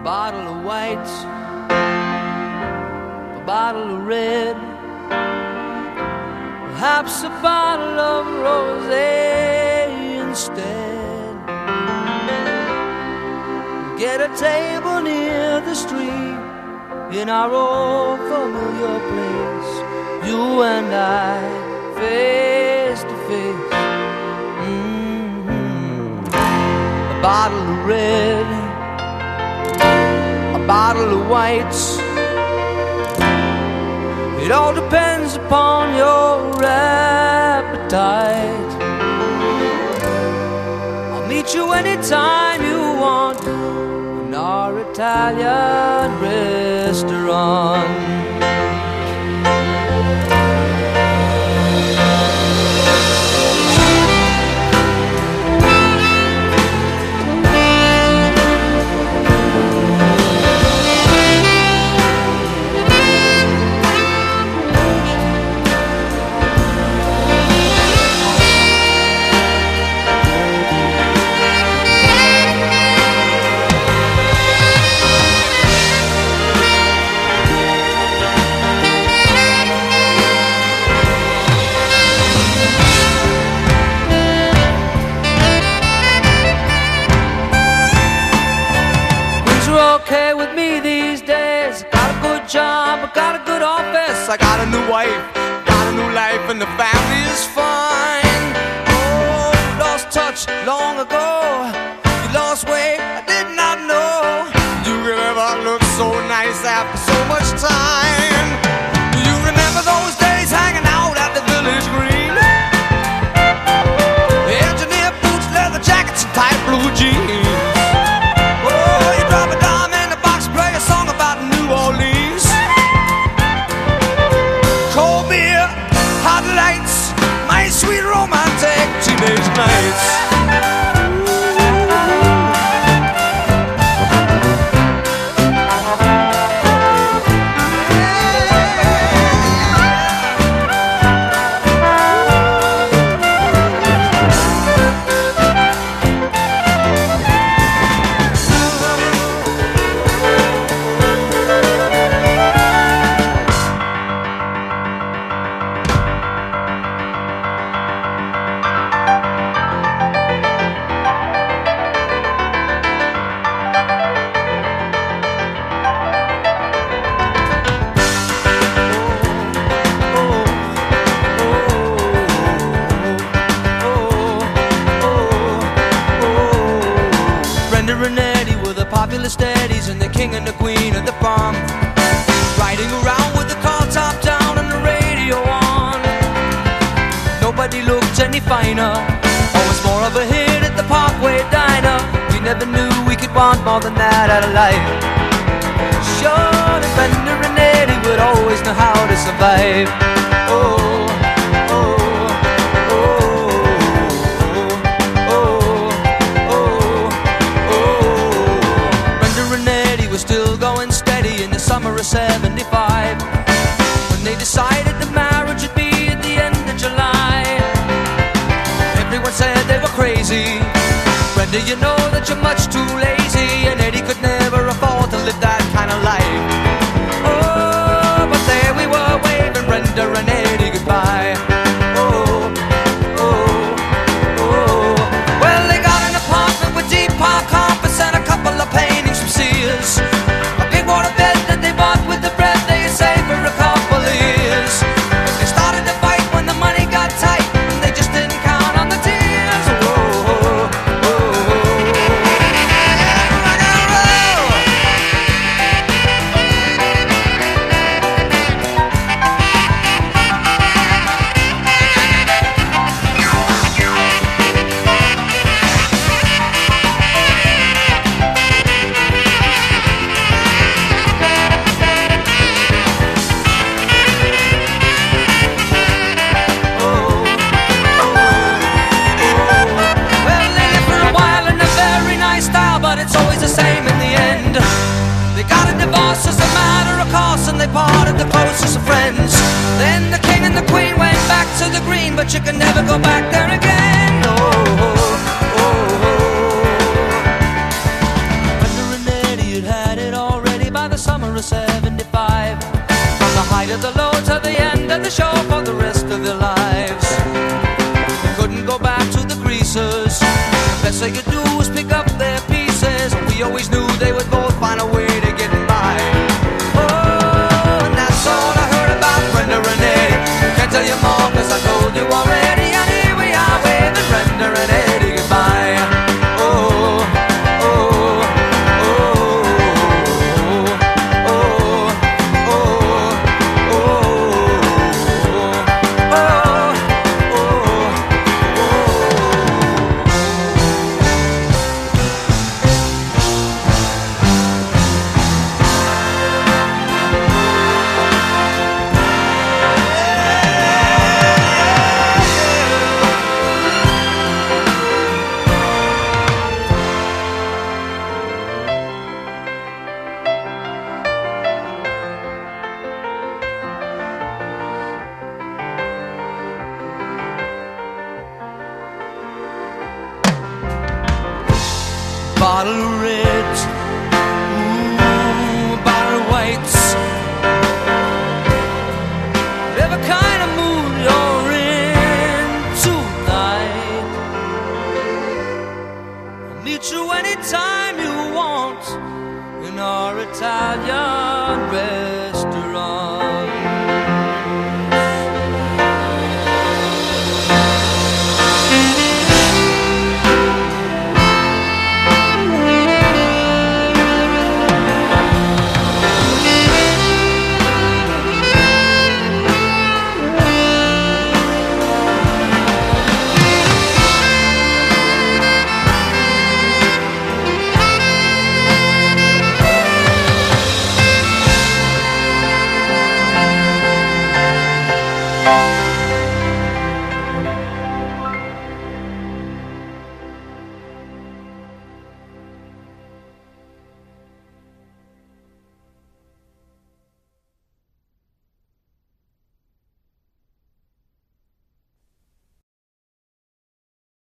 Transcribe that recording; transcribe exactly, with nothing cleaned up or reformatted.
bottle of white, a bottle of red, perhaps a bottle of rosé instead. Get a table near the stream in our old familiar place, you and I, face to face. Mm-hmm. A bottle of red, a bottle of white. It all depends upon your appetite. I'll meet you anytime you want in our Italian restaurant. Okay with me these days. Got a good job, I got a good office, I got a new wife, got a new life, and the family is fine. Oh, lost touch long ago. You lost weight, I did not know you could ever look so nice after so much time. Do you remember those days hanging out at the Village Green? Engineer boots, leather jackets, and tight blue jeans. Sweet romantic teenage nights. Popular steadies and the king and the queen of the farm, riding around with the car top down and the radio on. Nobody looked any finer, always more of a hit at the Parkway Diner. We never knew we could want more than that out of life. Sure, the Bender and Eddie would always know how to survive. Oh, summer of seventy-five, when they decided the marriage would be at the end of July. Everyone said they were crazy. Brenda, you know that you're much too lazy, and Eddie could never afford to live that kind of life. Oh, but there we were waving Brenda and Eddie goodbye. Oh, oh, oh. Well, they got an apartment with deep park carpets and a couple of paintings from Sears. A big water bed they bought with the bread they had saved for a couple of years. But they started to fight when the money got tight, and they just didn't count on the tears. Oh, oh, oh, oh. Rock and roll. And they parted the closest of friends. Then the king and the queen went back to the green, but you can never go back there again. Oh, oh, oh, oh. Brenda and Eddie had had of seventy-five. From the height of the low to the end of the show for the rest of their lives. They couldn't go back to the greasers. The best they could do was pick up their pieces. We always knew they would both find a way to get by. Oh, and that's all I heard about Brenda and Eddie. Can't tell you more cause I told you already. And here we are waving Brenda and Eddie goodbye. Oh, oh, oh, oh, oh, oh, oh, bottle of reds, ooh, bottle of whites. Whatever kind of mood you're in tonight, I'll meet you anytime you want in our Italian red.